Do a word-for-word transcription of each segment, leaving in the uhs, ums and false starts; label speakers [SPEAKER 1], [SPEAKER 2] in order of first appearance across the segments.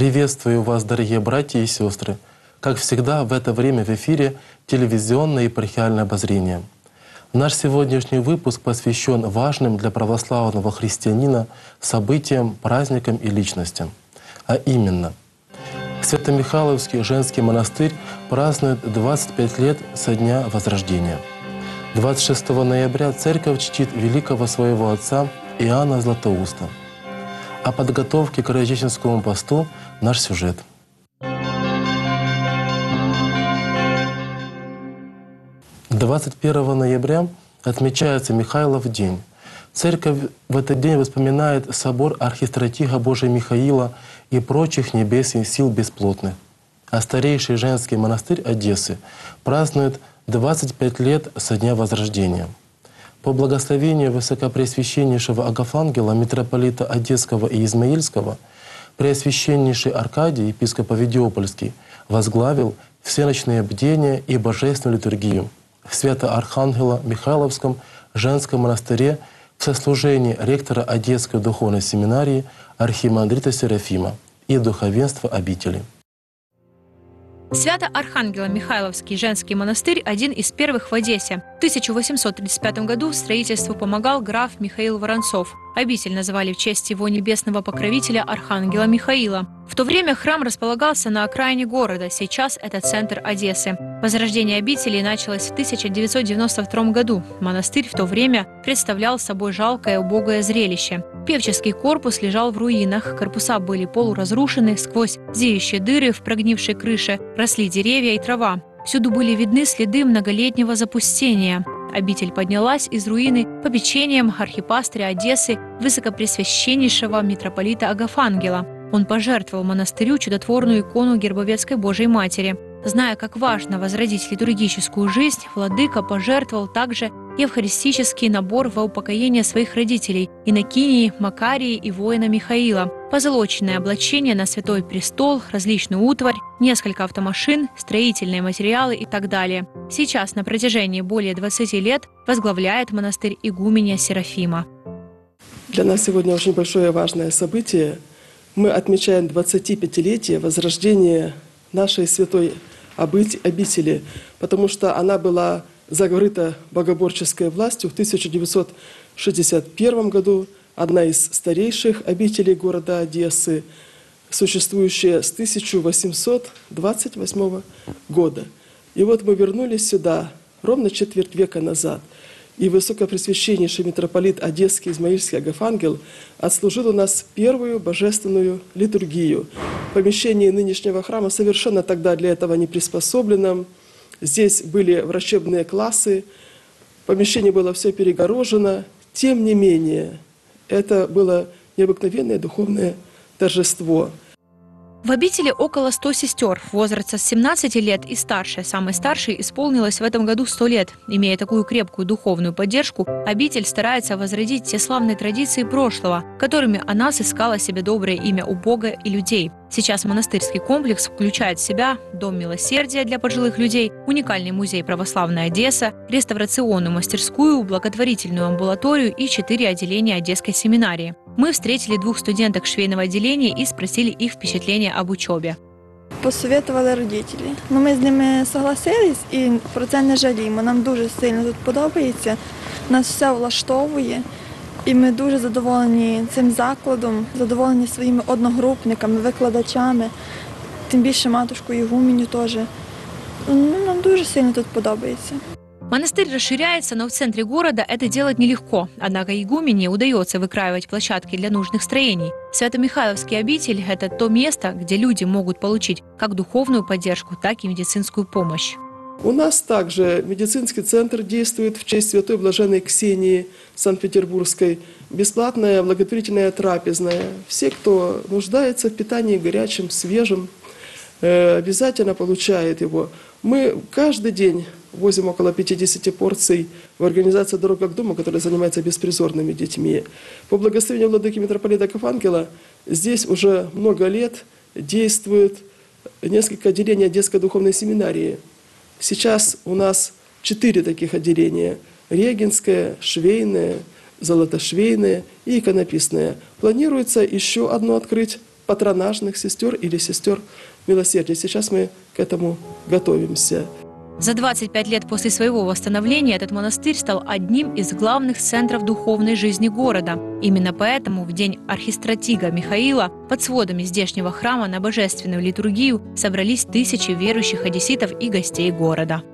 [SPEAKER 1] Приветствую вас, дорогие братья и сестры. Как всегда, в это время в эфире телевизионное епархиальное обозрение. Наш сегодняшний выпуск посвящен важным для православного христианина событиям, праздникам и личностям. А именно, Свято-Михайловский женский монастырь празднует двадцать пять лет со дня Возрождения. двадцать шестого ноября церковь чтит великого своего отца Иоанна Златоуста. О подготовке к Рождественскому посту наш сюжет. двадцать первого ноября отмечается Михайлов день. Церковь в этот день вспоминает собор архистратига Божия Михаила и прочих небесных сил бесплотных. А старейший женский монастырь Одессы празднует двадцать пять лет со дня Возрождения. По благословению Высокопреосвященнейшего Агафангела, митрополита Одесского и Измаильского, Преосвященнейший Аркадий, епископ Овидиопольский, возглавил всеночные бдения и божественную литургию в Свято-Архангело Михайловском женском монастыре в сослужении ректора Одесской духовной семинарии архимандрита Серафима и духовенства обители.
[SPEAKER 2] Свято-Архангело-Михайловский женский монастырь – один из первых в Одессе. В тысяча восемьсот тридцать пятом году строительству помогал граф Михаил Воронцов. Обитель называли в честь его небесного покровителя Архангела Михаила. В то время храм располагался на окраине города, сейчас это центр Одессы. Возрождение обители началось в тысяча девятьсот девяносто втором году. Монастырь в то время представлял собой жалкое убогое зрелище. Певческий корпус лежал в руинах, корпуса были полуразрушены, сквозь зеющие дыры в прогнившей крыше росли деревья и трава. Всюду были видны следы многолетнего запустения. Обитель поднялась из руины попечением архипастыря Одессы высокопреосвященнейшего митрополита Агафангела. Он пожертвовал монастырю чудотворную икону Гербовецкой Божией Матери. Зная, как важно возродить литургическую жизнь, владыка пожертвовал также евхаристический набор во упокоение своих родителей – Иннокинии, Макарии и воина Михаила, позолоченное облачение на Святой Престол, различную утварь, несколько автомашин, строительные материалы и так далее. Сейчас на протяжении более двадцати лет возглавляет монастырь игуменья Серафима.
[SPEAKER 3] Для нас сегодня очень большое и важное событие. Мы отмечаем двадцатипятилетие возрождения нашей святой обители, потому что она была закрыта богоборческой властью в тысяча девятьсот шестьдесят первом году, одна из старейших обителей города Одессы, существующая с тысяча восемьсот двадцать восьмого года. И вот мы вернулись сюда ровно четверть века назад. И Высокопреосвященнейший митрополит Одесский Измаильский Агафангел отслужил у нас первую божественную литургию. Помещение нынешнего храма совершенно тогда для этого не приспособлено. Здесь были врачебные классы, помещение было все перегорожено. Тем не менее, это было необыкновенное духовное торжество.
[SPEAKER 2] В обители около ста сестер, возраста с семнадцати лет и старше. Самой старшей исполнилось в этом году сто лет. Имея такую крепкую духовную поддержку, обитель старается возродить те славные традиции прошлого, которыми она сыскала себе доброе имя у Бога и людей. Сейчас монастырский комплекс включает в себя Дом милосердия для пожилых людей, уникальный музей православная Одесса, реставрационную мастерскую, благотворительную амбулаторию и четыре отделения Одесской семинарии. Мы встретили двух студенток швейного отделения и спросили их впечатления об учебе.
[SPEAKER 4] Посоветували родителі. Ну, ми з ними согласились і про це не жаліємо. Нам дуже сильно тут подобається, нас все влаштовує. І ми дуже задоволені цим закладом, задоволені своїми одногрупниками, викладачами, тим більше матушкою Ігуменю теж. Ну, нам дуже сильно тут подобається.
[SPEAKER 2] Монастырь расширяется, но в центре города это делать нелегко. Однако игумене удается выкраивать площадки для нужных строений. Свято-Михайловский обитель – это то место, где люди могут получить как духовную поддержку, так и медицинскую помощь.
[SPEAKER 3] У нас также медицинский центр действует в честь святой блаженной Ксении Санкт-Петербургской. Бесплатная благотворительная трапезная. Все, кто нуждается в питании горячим, свежим, обязательно получают его. Мы каждый день возим около пятидесяти порций в организацию «Дорога к дому», которая занимается беспризорными детьми. По благословению владыки митрополита Агафангела здесь уже много лет действует несколько отделений Одесской духовной семинарии. Сейчас у нас четыре таких отделения – регенское, швейное, золотошвейное и иконописное. Планируется еще одно открыть патронажных сестер или сестер милосердия. Сейчас мы к этому готовимся.
[SPEAKER 2] За двадцать пять лет после своего восстановления этот монастырь стал одним из главных центров духовной жизни города. Именно поэтому в день архистратига Михаила под сводами здешнего храма на божественную литургию собрались тысячи верующих одесситов и гостей города.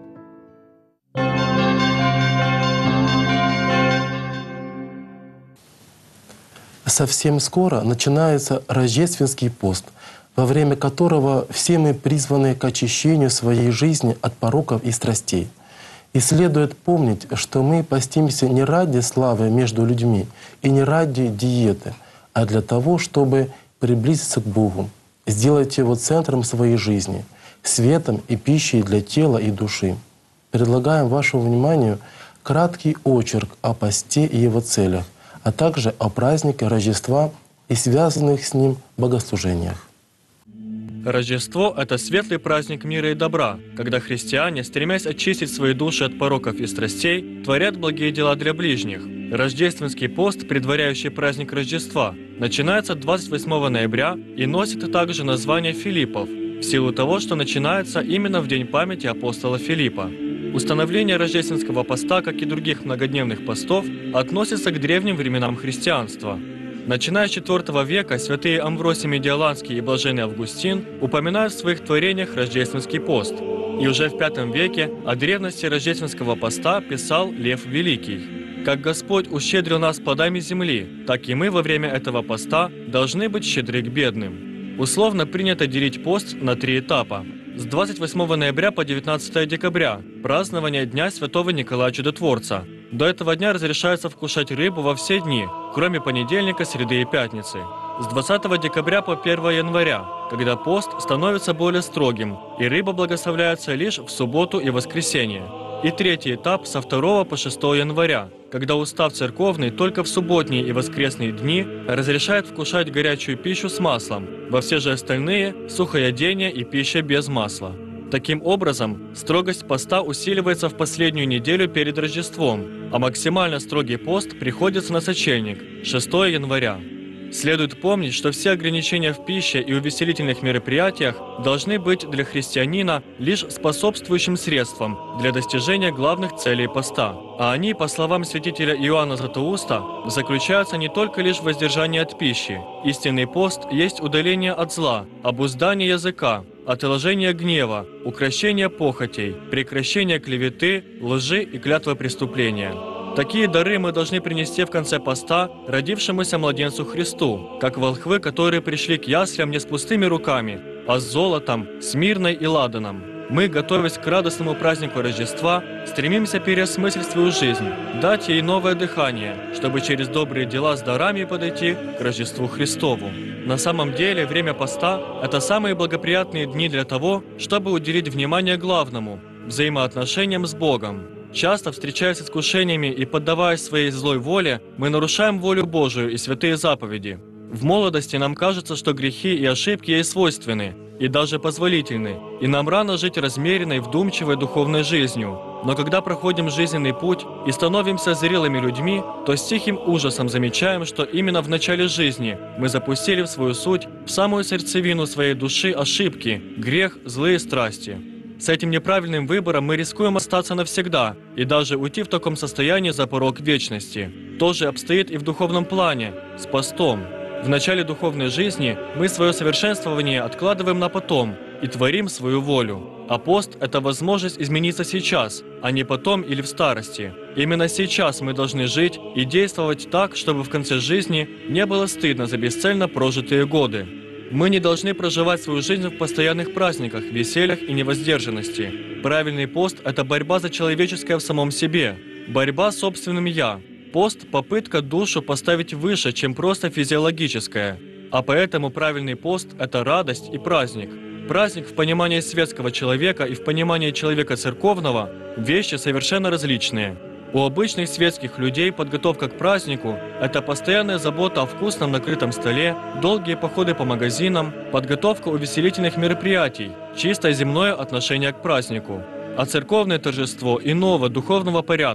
[SPEAKER 1] Совсем скоро начинается рождественский пост, во время которого все мы призваны к очищению своей жизни от пороков и страстей. И следует помнить, что мы постимся не ради славы между людьми и не ради диеты, а для того, чтобы приблизиться к Богу, сделать Его центром своей жизни, светом и пищей для тела и души. Предлагаем вашему вниманию краткий очерк о посте и его целях, а также о празднике Рождества и связанных с ним богослужениях.
[SPEAKER 5] Рождество – это светлый праздник мира и добра, когда христиане, стремясь очистить свои души от пороков и страстей, творят благие дела для ближних. Рождественский пост, предваряющий праздник Рождества, начинается двадцать восьмого ноября и носит также название Филиппов, в силу того, что начинается именно в день памяти апостола Филиппа. Установление рождественского поста, как и других многодневных постов, относится к древним временам христианства. Начиная с четвёртого века святые Амвросий Медиаланский и Блаженный Августин упоминают в своих творениях рождественский пост. И уже в пятом веке о древности рождественского поста писал Лев Великий. «Как Господь ущедрил нас плодами земли, так и мы во время этого поста должны быть щедры к бедным». Условно принято делить пост на три этапа. С двадцать восьмого ноября по девятнадцатое декабря – празднование Дня Святого Николая Чудотворца. До этого дня разрешается вкушать рыбу во все дни, кроме понедельника, среды и пятницы. С двадцатого декабря по первого января, когда пост становится более строгим, и рыба благословляется лишь в субботу и воскресенье. И третий этап со второго по шестого января, когда устав церковный только в субботние и воскресные дни разрешает вкушать горячую пищу с маслом, во все же остальные – сухоядение и пища без масла. Таким образом, строгость поста усиливается в последнюю неделю перед Рождеством, а максимально строгий пост приходится на сочельник – шестого января. Следует помнить, что все ограничения в пище и увеселительных мероприятиях должны быть для христианина лишь способствующим средством для достижения главных целей поста. А они, по словам святителя Иоанна Златоуста, заключаются не только лишь в воздержании от пищи. Истинный пост есть удаление от зла, обуздание языка, отложение гнева, укрощение похотей, прекращение клеветы, лжи и клятвы преступления. Такие дары мы должны принести в конце поста родившемуся младенцу Христу, как волхвы, которые пришли к яслям не с пустыми руками, а с золотом, с мирной и ладаном. Мы, готовясь к радостному празднику Рождества, стремимся переосмыслить свою жизнь, дать ей новое дыхание, чтобы через добрые дела с дарами подойти к Рождеству Христову. На самом деле, время поста – это самые благоприятные дни для того, чтобы уделить внимание главному – взаимоотношениям с Богом. Часто, встречаясь с искушениями и поддаваясь своей злой воле, мы нарушаем волю Божию и святые заповеди. В молодости нам кажется, что грехи и ошибки ей свойственны, и даже позволительны, и нам рано жить размеренной, вдумчивой духовной жизнью. Но когда проходим жизненный путь и становимся зрелыми людьми, то с тихим ужасом замечаем, что именно в начале жизни мы запустили в свою суть, в самую сердцевину своей души ошибки, грех, злые страсти. С этим неправильным выбором мы рискуем остаться навсегда и даже уйти в таком состоянии за порог вечности. То же обстоит и в духовном плане, с постом. В начале духовной жизни мы свое совершенствование откладываем на потом и творим свою волю. А пост – это возможность измениться сейчас, а не потом или в старости. Именно сейчас мы должны жить и действовать так, чтобы в конце жизни не было стыдно за бесцельно прожитые годы. Мы не должны проживать свою жизнь в постоянных праздниках, весельях и невоздержанности. Правильный пост – это борьба за человеческое в самом себе, борьба с собственным «я». Пост – попытка душу поставить выше, чем просто физиологическое. А поэтому правильный пост – это радость и праздник. Праздник в понимании светского человека и в понимании человека церковного – вещи совершенно различные. У обычных светских людей подготовка к празднику – это постоянная забота о вкусном накрытом столе, долгие походы по магазинам, подготовка увеселительных мероприятий, чисто земное отношение к празднику. А церковное торжество иного духовного порядка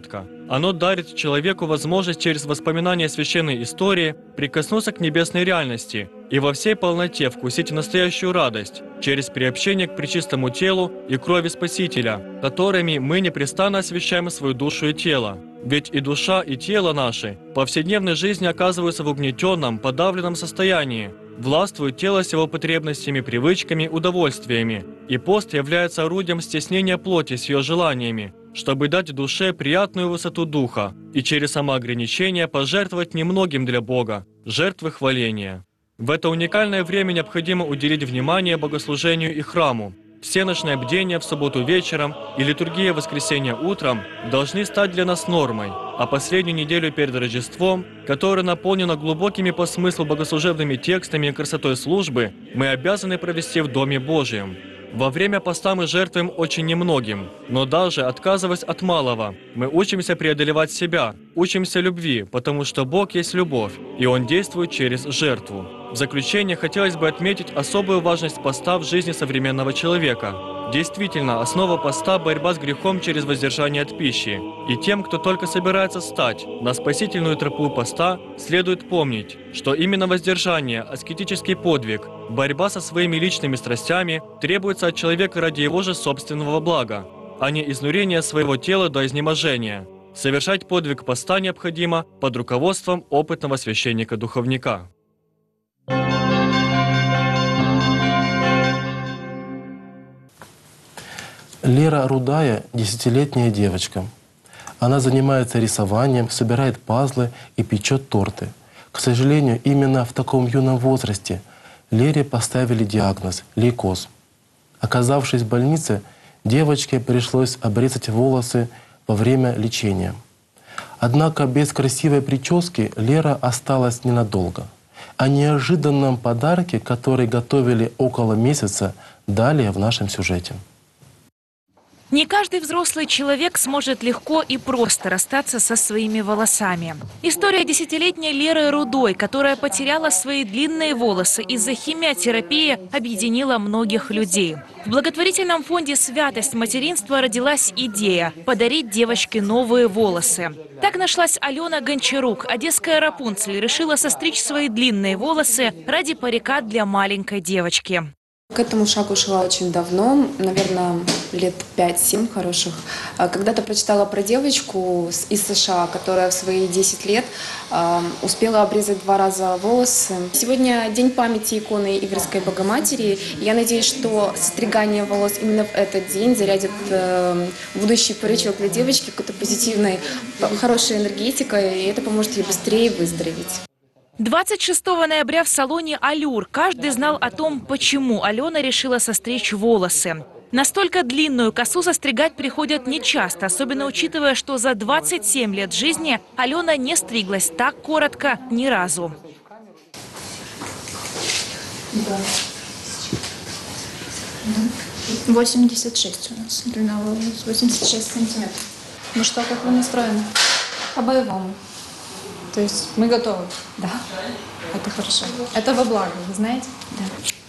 [SPEAKER 5] Оно дарит человеку возможность через воспоминания священной истории прикоснуться к небесной реальности и во всей полноте вкусить настоящую радость через приобщение к пречистому телу и крови Спасителя, которыми мы непрестанно освящаем свою душу и тело. Ведь и душа, и тело наши в повседневной жизни оказываются в угнетенном, подавленном состоянии. Властвует тело с его потребностями, привычками, удовольствиями. И пост является орудием стеснения плоти с ее желаниями, чтобы дать душе приятную высоту духа и через самоограничение пожертвовать немногим для Бога, жертвы хваления. В это уникальное время необходимо уделить внимание богослужению и храму. Всеночное бдение в субботу вечером и литургия воскресенья утром должны стать для нас нормой, а последнюю неделю перед Рождеством, которая наполнена глубокими по смыслу богослужебными текстами и красотой службы, мы обязаны провести в Доме Божьем. Во время поста мы жертвуем очень немногим, но даже отказываясь от малого, мы учимся преодолевать себя, учимся любви, потому что Бог есть любовь, и Он действует через жертву. В заключение хотелось бы отметить особую важность поста в жизни современного человека. Действительно, основа поста – борьба с грехом через воздержание от пищи. И тем, кто только собирается стать на спасительную тропу поста, следует помнить, что именно воздержание, аскетический подвиг, борьба со своими личными страстями требуется от человека ради его же собственного блага, а не изнурения своего тела до изнеможения. Совершать подвиг поста необходимо под руководством опытного священника-духовника.
[SPEAKER 1] Лера Рудая – десятилетняя девочка. Она занимается рисованием, собирает пазлы и печет торты. К сожалению, именно в таком юном возрасте Лере поставили диагноз – лейкоз. Оказавшись в больнице, девочке пришлось обрезать волосы во время лечения. Однако без красивой прически Лера осталась ненадолго. О неожиданном подарке, который готовили около месяца, далее в нашем сюжете.
[SPEAKER 6] Не каждый взрослый человек сможет легко и просто расстаться со своими волосами. История десятилетней Леры Рудой, которая потеряла свои длинные волосы из-за химиотерапии, объединила многих людей. В благотворительном фонде «Святость материнства» родилась идея подарить девочке новые волосы. Так нашлась Алена Гончарук. Одесская Рапунцель решила состричь свои длинные волосы ради парика для маленькой девочки.
[SPEAKER 7] К этому шагу шла очень давно, наверное, лет пять-семь хороших. Когда-то прочитала про девочку из США, которая в свои десять лет успела обрезать два раза волосы. Сегодня день памяти иконы Иверской Богоматери. Я надеюсь, что состригание волос именно в этот день зарядит будущий паричок для девочки какой-то позитивной, хорошей энергетикой, и это поможет ей быстрее выздороветь.
[SPEAKER 6] двадцать шестого ноября в салоне «Алюр» каждый знал о том, почему Алена решила состричь волосы. Настолько длинную косу состригать приходят нечасто, особенно учитывая, что за двадцать семь лет жизни Алена не стриглась так коротко ни разу.
[SPEAKER 8] восемьдесят шесть у нас длина волос, восемьдесят шесть сантиметров. Ну что, как вы настроены? По-боевому. То есть мы готовы? Да. Это хорошо. Это во благо, вы знаете? Да.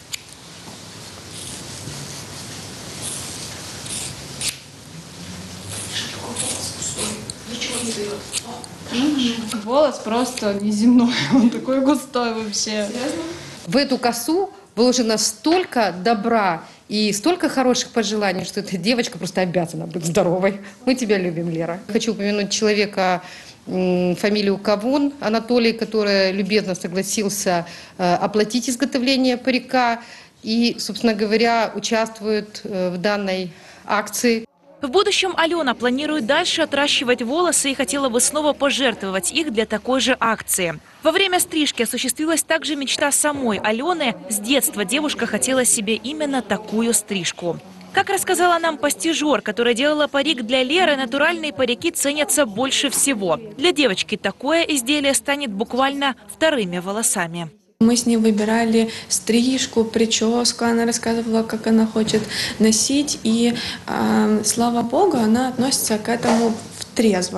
[SPEAKER 8] Волос просто неземной, он такой густой вообще. Серьезно?
[SPEAKER 9] В эту косу вложено столько добра и столько хороших пожеланий, что эта девочка просто обязана быть здоровой. Мы тебя любим, Лера. Хочу упомянуть человека, фамилию Кавун Анатолий, который любезно согласился оплатить изготовление парика и, собственно говоря, участвует в данной акции.
[SPEAKER 6] В будущем Алена планирует дальше отращивать волосы и хотела бы снова пожертвовать их для такой же акции. Во время стрижки осуществилась также мечта самой Алены. С детства девушка хотела себе именно такую стрижку. Как рассказала нам постижер, которая делала парик для Леры, натуральные парики ценятся больше всего. Для девочки такое изделие станет буквально вторыми волосами.
[SPEAKER 7] Мы с ней выбирали стрижку, прическу, она рассказывала, как она хочет носить, и, э, слава богу, она относится к этому трезво.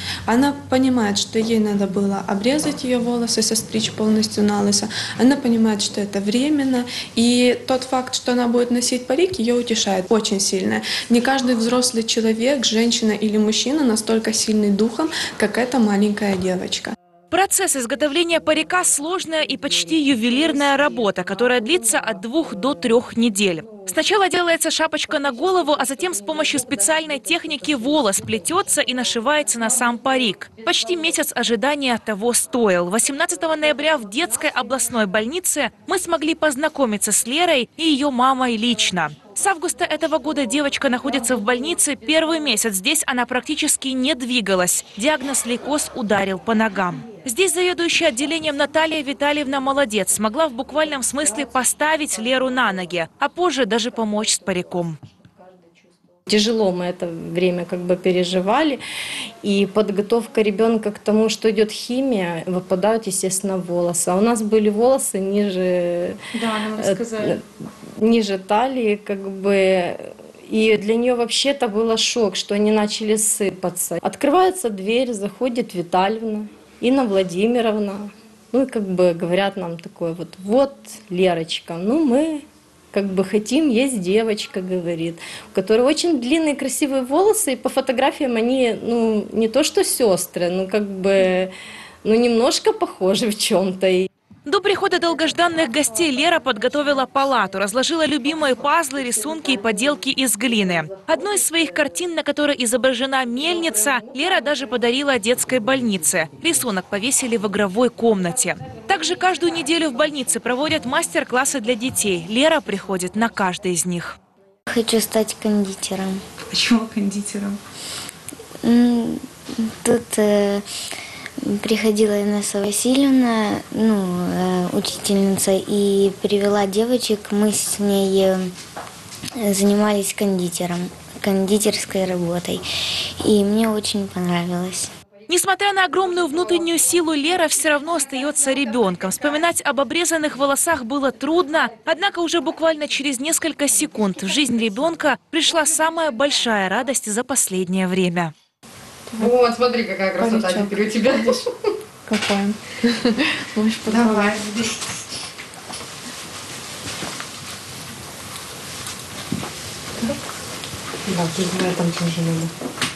[SPEAKER 10] Она понимает, что ей надо было обрезать ее волосы, состричь полностью на лысо. Она понимает, что это временно. И тот факт, что она будет носить парик, ее утешает очень сильно. Не каждый взрослый человек, женщина или мужчина настолько сильный духом, как эта маленькая девочка.
[SPEAKER 6] Процесс изготовления парика – сложная и почти ювелирная работа, которая длится от двух до трех недель. Сначала делается шапочка на голову, а затем с помощью специальной техники волос плетется и нашивается на сам парик. Почти месяц ожидания того стоил. восемнадцатого ноября в детской областной больнице мы смогли познакомиться с Лерой и ее мамой лично. С августа этого года девочка находится в больнице. Первый месяц здесь она практически не двигалась. Диагноз лейкоз ударил по ногам. Здесь заведующая отделением Наталья Витальевна молодец. Смогла в буквальном смысле поставить Леру на ноги, а позже даже помочь с париком.
[SPEAKER 11] Тяжело мы это время как бы переживали. И подготовка ребенка к тому, что идет химия, выпадают, естественно, волосы. А у нас были волосы ниже,
[SPEAKER 8] да, нам рассказали.
[SPEAKER 11] ниже талии, как бы. И для нее вообще это было шок, что они начали сыпаться. Открывается дверь, заходит Витальевна, Инна Владимировна. Ну и как бы говорят нам такое вот, вот, Лерочка, ну мы... как бы хотим, есть девочка, говорит, у которой очень длинные красивые волосы, и по фотографиям они, ну, не то что сестры, ну, как бы, ну, немножко похожи в чем-то.
[SPEAKER 6] До прихода долгожданных гостей Лера подготовила палату, разложила любимые пазлы, рисунки и поделки из глины. Одну из своих картин, на которой изображена мельница, Лера даже подарила детской больнице. Рисунок повесили в игровой комнате. Также каждую неделю в больнице проводят мастер-классы для детей. Лера приходит на каждый из них.
[SPEAKER 12] Хочу стать кондитером.
[SPEAKER 8] Почему кондитером?
[SPEAKER 12] Тут э, приходила Инесса Васильевна, ну, э, учительница, и привела девочек. Мы с ней э, занимались кондитером, кондитерской работой. И мне очень понравилось.
[SPEAKER 6] Несмотря на огромную внутреннюю силу, Лера все равно остается ребенком. Вспоминать об обрезанных волосах было трудно, однако уже буквально через несколько секунд в жизнь ребенка пришла самая большая радость за последнее время.
[SPEAKER 9] Вот, смотри, какая красота
[SPEAKER 10] Паричок.
[SPEAKER 9] теперь у тебя.
[SPEAKER 10] Какой?
[SPEAKER 9] Давай. Да, там тоже надо.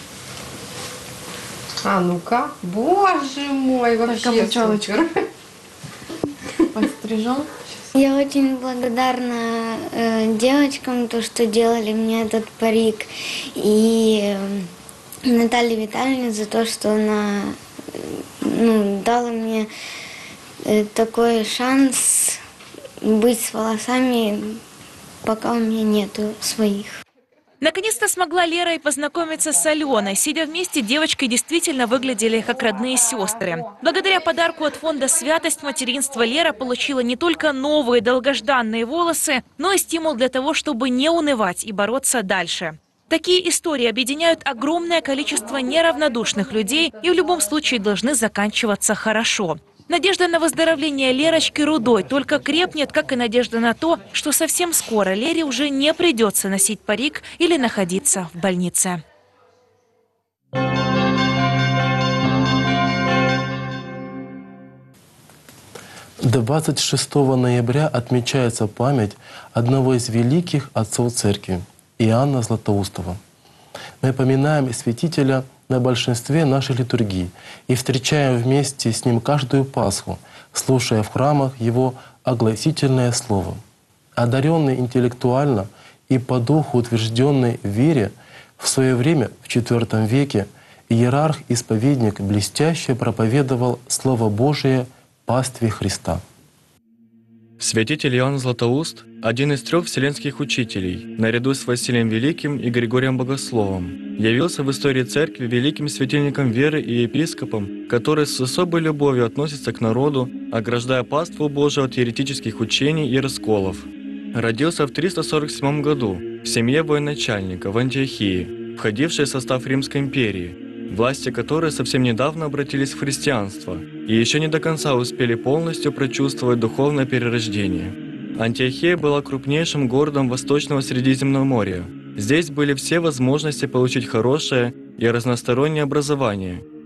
[SPEAKER 9] А ну-ка, боже мой, вообще супер.
[SPEAKER 10] Пострижем.
[SPEAKER 12] Я очень благодарна э, девочкам, то, что делали мне этот парик, и э, Наталье Витальевне за то, что она э, ну, дала мне э, такой шанс быть с волосами, пока у меня нету своих.
[SPEAKER 6] Наконец-то смогла Лера и познакомиться с Аленой. Сидя вместе, девочки действительно выглядели как родные сестры. Благодаря подарку от фонда «Святость материнства» Лера получила не только новые долгожданные волосы, но и стимул для того, чтобы не унывать и бороться дальше. Такие истории объединяют огромное количество неравнодушных людей и в любом случае должны заканчиваться хорошо. Надежда на выздоровление Лерочки Рудой только крепнет, как и надежда на то, что совсем скоро Лере уже не придется носить парик или находиться в больнице.
[SPEAKER 1] двадцать шестого ноября отмечается память одного из великих отцов Церкви – Иоанна Златоустова. Мы поминаем святителя на большинстве нашей литургии и встречаем вместе с ним каждую Пасху, слушая в храмах его огласительное слово. Одаренный интеллектуально и по духу утвержденный в вере, в свое время, в четвёртом веке, иерарх-исповедник блестяще проповедовал Слово Божие пастве Христа.
[SPEAKER 5] Святитель Иоанн Златоуст – один из трех вселенских учителей, наряду с Василием Великим и Григорием Богословом. Явился в истории Церкви великим светильником веры и епископом, который с особой любовью относится к народу, ограждая паству Божию от еретических учений и расколов. Родился в триста сорок седьмом году в семье военачальника в Антиохии, входившей в состав Римской империи, власти которой совсем недавно обратились в христианство и еще не до конца успели полностью прочувствовать духовное перерождение. Антиохия была крупнейшим городом Восточного Средиземноморья. Здесь были все возможности получить хорошее и разностороннее образование,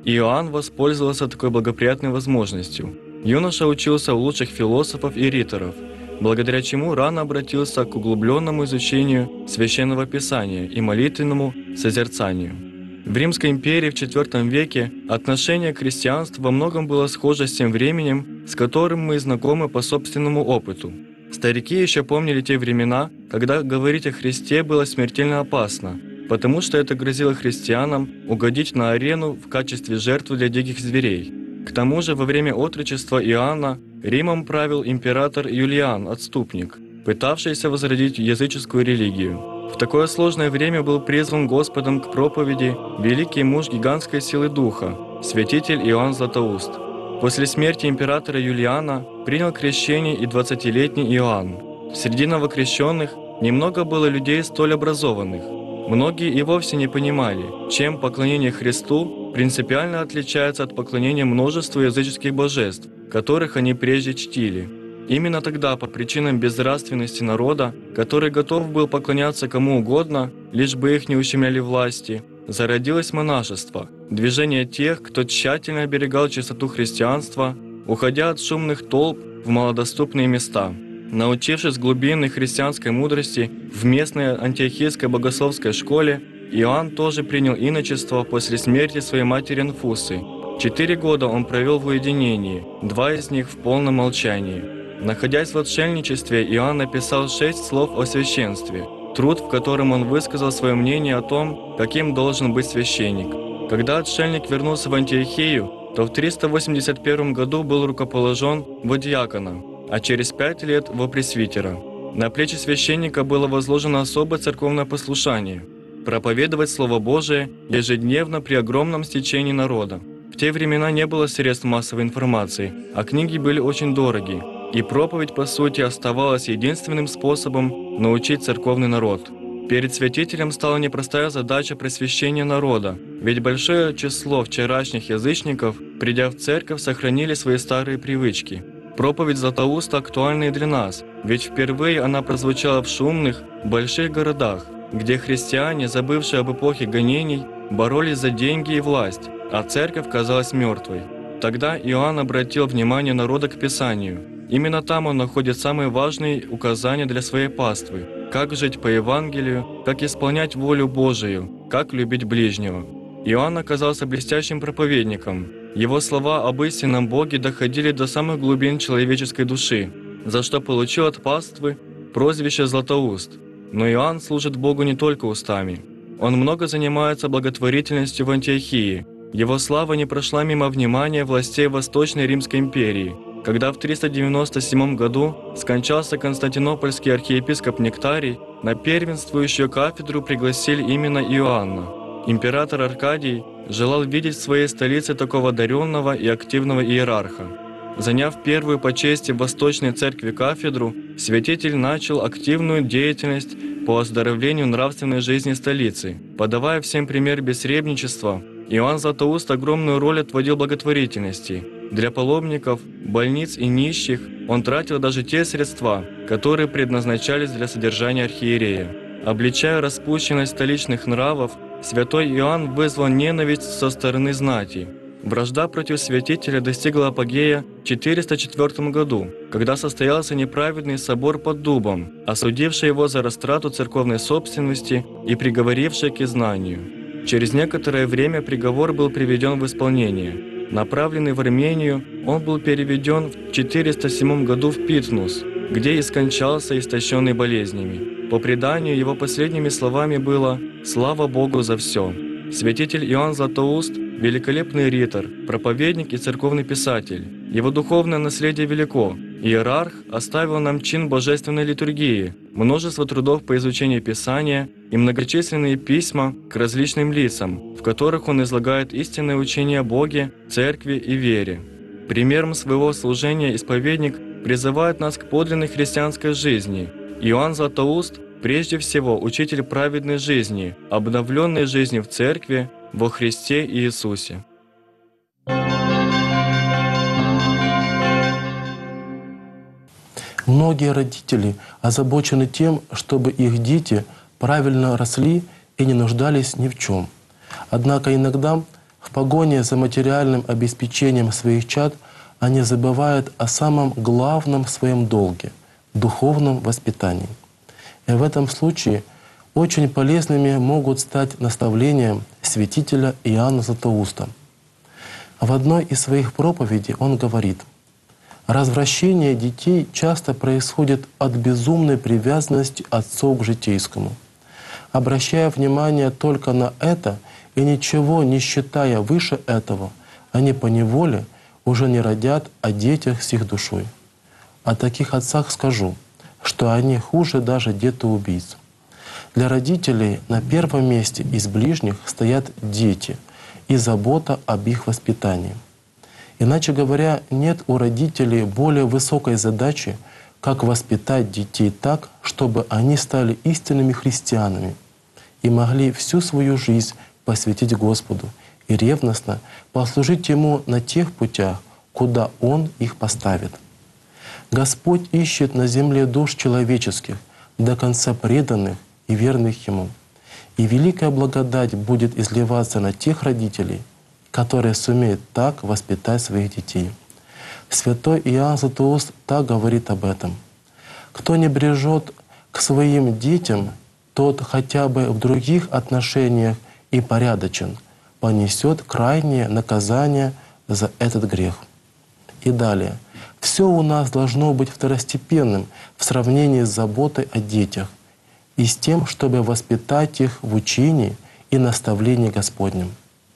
[SPEAKER 5] Иоанн воспользовался такой благоприятной возможностью. Юноша учился у лучших философов и риторов, благодаря чему рано обратился к углубленному изучению Священного Писания и молитвенному созерцанию. В Римской империи в четвёртом веке отношение к христианству во многом было схоже с тем временем, с которым мы знакомы по собственному опыту. Старики еще помнили те времена, когда говорить о Христе было смертельно опасно, потому что это грозило христианам угодить на арену в качестве жертвы для диких зверей. К тому же во время отрочества Иоанна Римом правил император Юлиан, отступник, пытавшийся возродить языческую религию. В такое сложное время был призван Господом к проповеди великий муж гигантской силы духа, святитель Иоанн Златоуст. После смерти императора Юлиана принял крещение и двадцатилетний Иоанн. Среди новокрещенных немного было людей столь образованных. Многие и вовсе не понимали, чем поклонение Христу принципиально отличается от поклонения множеству языческих божеств, которых они прежде чтили. Именно тогда, по причинам безнравственности народа, который готов был поклоняться кому угодно, лишь бы их не ущемляли власти, зародилось монашество, движение тех, кто тщательно оберегал чистоту христианства, уходя от шумных толп в малодоступные места. Научившись глубинной христианской мудрости в местной антиохийской богословской школе, Иоанн тоже принял иночество после смерти своей матери Анфусы. Четыре года он провел в уединении, два из них в полном молчании. Находясь в отшельничестве, Иоанн написал шесть слов о священстве, труд, в котором он высказал свое мнение о том, каким должен быть священник. Когда отшельник вернулся в Антиохию, то в триста восемьдесят первом году был рукоположен во диакона, а через пять лет во пресвитера. На плечи священника было возложено особое церковное послушание – проповедовать Слово Божие ежедневно при огромном стечении народа. В те времена не было средств массовой информации, а книги были очень дороги, и проповедь, по сути, оставалась единственным способом научить церковный народ. Перед святителем стала непростая задача просвещения народа, ведь большое число вчерашних язычников, придя в церковь, сохранили свои старые привычки. Проповедь Златоуста актуальна и для нас, ведь впервые она прозвучала в шумных, больших городах, где христиане, забывшие об эпохе гонений, боролись за деньги и власть, а церковь казалась мертвой. Тогда Иоанн обратил внимание народа к Писанию. Именно там он находит самые важные указания для своей паствы, как жить по Евангелию, как исполнять волю Божию, как любить ближнего. Иоанн оказался блестящим проповедником. Его слова об истинном Боге доходили до самых глубин человеческой души, за что получил от паствы прозвище «Златоуст». Но Иоанн служит Богу не только устами. Он много занимается благотворительностью в Антиохии. Его слава не прошла мимо внимания властей Восточной Римской империи, когда в триста девяносто седьмом году скончался константинопольский архиепископ Нектарий, на первенствующую кафедру пригласили именно Иоанна. Император Аркадий желал видеть в своей столице такого одаренного и активного иерарха. Заняв первую по чести в Восточной Церкви кафедру, святитель начал активную деятельность по оздоровлению нравственной жизни столицы. Подавая всем пример бессребничества, Иоанн Златоуст огромную роль отводил благотворительности. Для паломников, больниц и нищих он тратил даже те средства, которые предназначались для содержания архиерея. Обличая распущенность столичных нравов, святой Иоанн вызвал ненависть со стороны знати. Вражда против святителя достигла апогея в четыреста четвёртом году, когда состоялся неправедный собор под Дубом, осудивший его за растрату церковной собственности и приговоривший к изгнанию. Через некоторое время приговор был приведен в исполнение. Направленный в Армению, он был переведен в четыреста седьмом году в Питнус, где и скончался, истощенный болезнями. По преданию, его последними словами было «Слава Богу за все». Святитель Иоанн Златоуст – великолепный ритор, проповедник и церковный писатель. Его духовное наследие велико. Иерарх оставил нам чин божественной литургии, множество трудов по изучению Писания и многочисленные письма к различным лицам, в которых он излагает истинное учение о Боге, Церкви и вере. Примером своего служения исповедник призывает нас к подлинной христианской жизни. Иоанн Златоуст – прежде всего учитель праведной жизни, обновленной жизни в Церкви, во Христе Иисусе.
[SPEAKER 1] Многие родители озабочены тем, чтобы их дети правильно росли и не нуждались ни в чем. Однако иногда В погоне за материальным обеспечением своих чад они забывают о самом главном своем долге — духовном воспитании. И в этом случае очень полезными могут стать наставления святителя Иоанна Златоуста. В одной из своих проповедей он говорит: «Развращение детей часто происходит от безумной привязанности отцов к житейскому. Обращая внимание только на это и ничего не считая выше этого, они поневоле уже не родят о детях с их душой. О таких отцах скажу, что они хуже даже детоубийц. Для родителей на первом месте из ближних стоят дети и забота об их воспитании. Иначе говоря, нет у родителей более высокой задачи, как воспитать детей так, чтобы они стали истинными христианами и могли всю свою жизнь посвятить Господу и ревностно послужить Ему на тех путях, куда Он их поставит. Господь ищет на земле душ человеческих, до конца преданных и верных Ему. И великая благодать будет изливаться на тех родителей, которые сумеют так воспитать своих детей. Святой Иоанн Златоуст так говорит об этом. «Кто не брежет к своим детям, тот хотя бы в других отношениях и порядочен, понесет крайнее наказание за этот грех». И далее. «Все у нас должно быть второстепенным в сравнении с заботой о детях и с тем, чтобы воспитать их в учении и наставлении Господнем».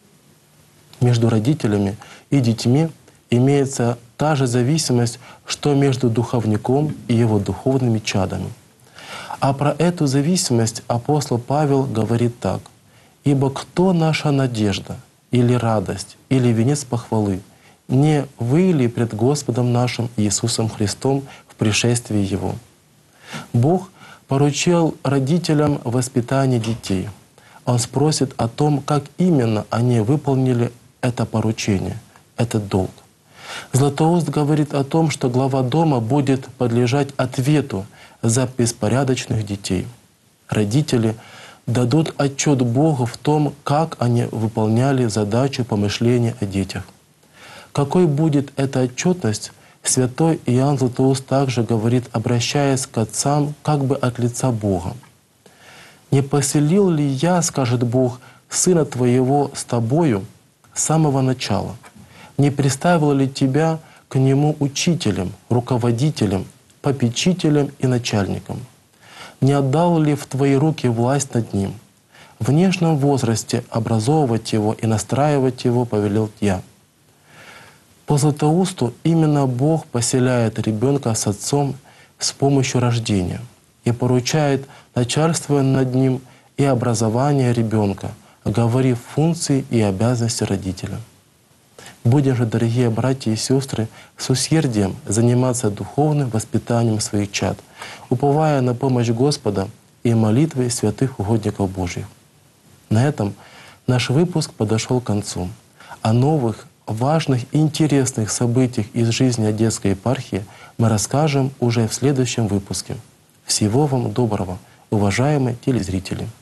[SPEAKER 1] Между родителями и детьми имеется та же зависимость, что между духовником и его духовными чадами. А про эту зависимость апостол Павел говорит так: «Ибо кто наша надежда, или радость, или венец похвалы? Не вы ли пред Господом нашим Иисусом Христом в пришествии Его?» Бог поручил родителям воспитание детей. Он спросит о том, как именно они выполнили это поручение, этот долг. Златоуст говорит о том, что глава дома будет подлежать ответу за беспорядочных детей. Родители дадут отчет Богу в том, как они выполняли задачу помышления о детях. Какой будет эта отчетность, святой Иоанн Златоуст также говорит, обращаясь к отцам как бы от лица Бога. «Не поселил ли я, — скажет Бог, — сына твоего с тобою с самого начала? Не приставил ли тебя к нему учителем, руководителем, попечителем и начальником? Не отдал ли в твои руки власть над ним? В нежном возрасте образовывать его и настраивать его повелел я». По Златоусту именно Бог поселяет ребенка с отцом с помощью рождения и поручает начальство над ним и образование ребенка, оговорив функции и обязанности родителя. Будем же, дорогие братья и сестры, с усердием заниматься духовным воспитанием своих чад, уповая на помощь Господа и молитвы святых угодников Божьих. На этом наш выпуск подошел к концу. О новых, важных и интересных событиях из жизни Одесской епархии мы расскажем уже в следующем выпуске. Всего вам доброго, уважаемые телезрители!